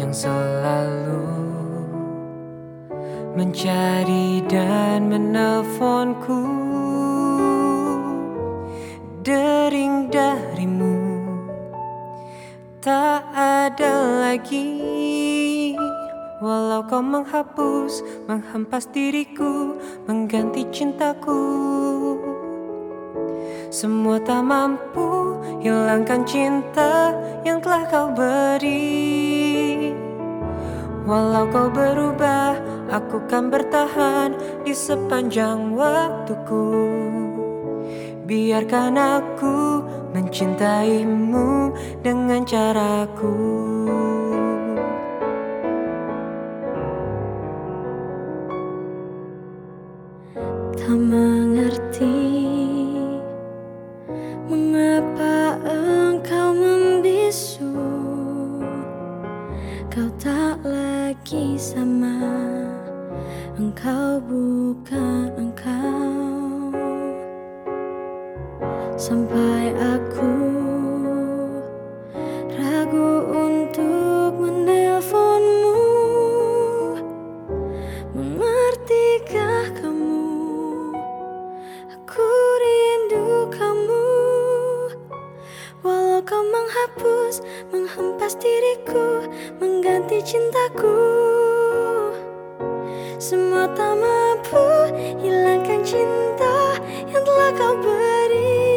yang selalu mencari dan menelponku. Dering darimu tak ada lagi, walau kau menghapus, menghempas diriku, mengganti cintaku. Semua tak mampu hilangkan cinta yang telah kau beri. Walau kau berubah, aku kan bertahan di sepanjang waktuku. Biarkan aku mencintaimu dengan caraku. Tak mengerti mengapa engkau membisu. Kau tak lagi sama, engkau bukan engkau. Sampai aku ragu untuk menelponmu. Mengertikah kamu? Aku rindu kamu. Walau kau menghapus, menghempas diriku, mengganti cintaku. Semua tak mampu hilangkan cinta yang telah kau beri.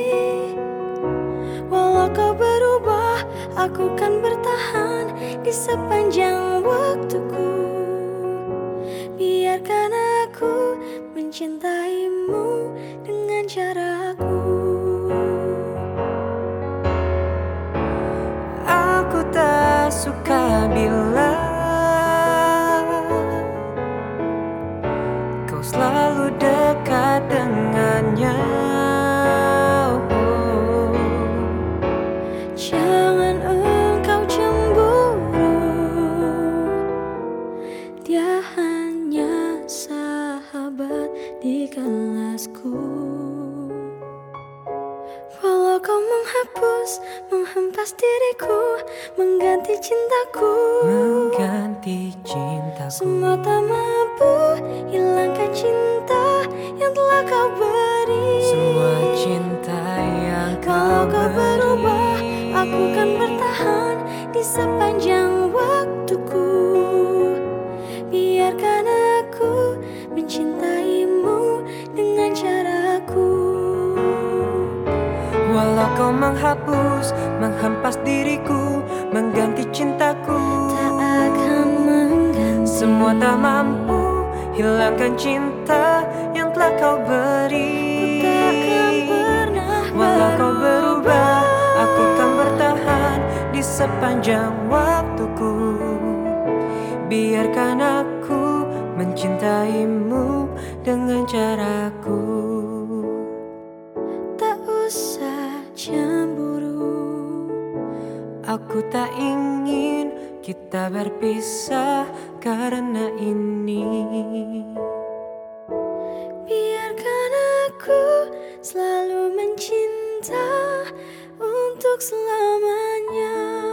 Walau kau berubah, aku kan bertahan di sepanjang waktuku. Biarkan aku mencintaimu dengan caraku. Aku tak suka bila kau selalu dekat dengannya. Jangan engkau cemburu, dia hanya sahabat di kelasku. Walau kau menghapus, menghempas diriku, mengganti cintaku. Semua tak mampu hilangkan cinta yang telah kau beri. Semua cinta yang Kalau kau beri. berubah, aku kan bertahan di sepanjang waktuku. Biarkan aku mencintaimu dengan caraku. Walau kau menghapus, menghempas diriku, mengganti cintaku. Tak akan mengganti. Semua tak mampu hilangkan cinta yang telah kau beri. Ku takkan pernah Walau kau berubah, aku kan bertahan di sepanjang waktuku. Biarkan aku mencintaimu dengan caraku. Tak usah cemburu, Aku tak ingin kita berpisah karena ini. biarkan aku selalu mencinta untuk selamanya.